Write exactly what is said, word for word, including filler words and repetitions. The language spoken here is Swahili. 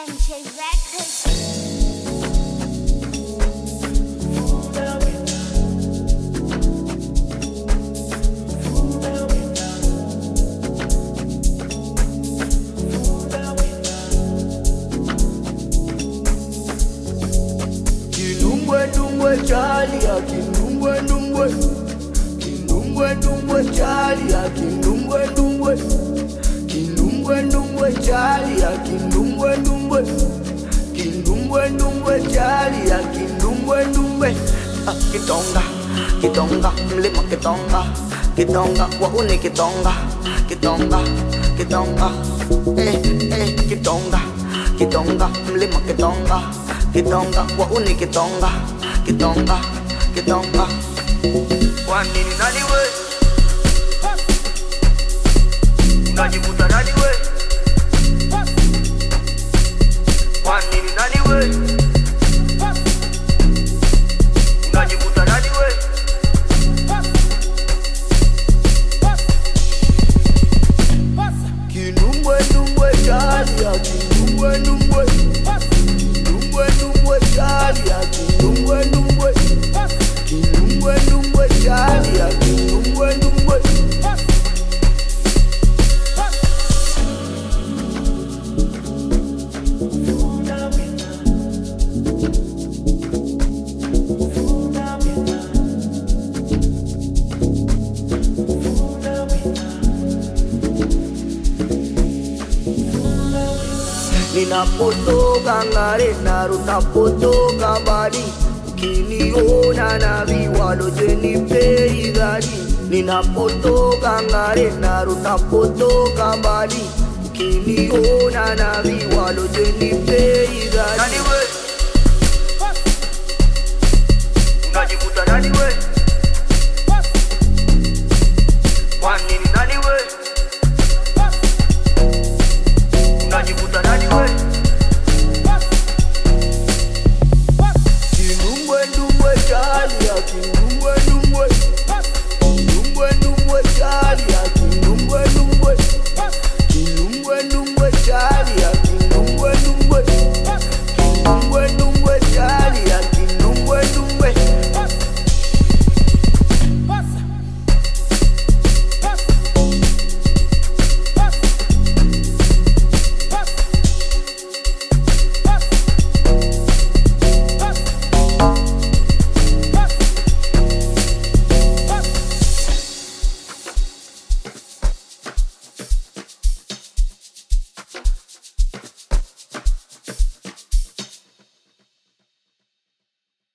M J Records. Kinumbwe chali ya kinumbwe numbwe, kinumbwe numbwe chali ya kinumbwe numbwe, kinumbwe numbwe chali ya kinumbwe numbwe, kinumbwe numbwe chali ya kinumbwe numbwe. Ah, kitonga, kitonga, mlima kitonga, kitonga, wauni kitonga, kitonga, kitonga, eh eh kitonga, kitonga, mlima kitonga, kitonga, wauni kitonga, kitonga, kitonga. Kwa nini nani we? Unajivuta nani we? Kwa nini nani we? Unajivuta nani we? Kinumbwe numbwe chali ya kinumbwe numbwe, kinumbwe numbwe chali ya kinumbwe numbwe, kinumbwe numbwe chali ya kinumbwe numbwe. Ninapotoka ngare narunapotoka mbali, ukiniona na viwalo je nipe idadi. Ninapotoka ngare narunapotoka mbali, ukiniona na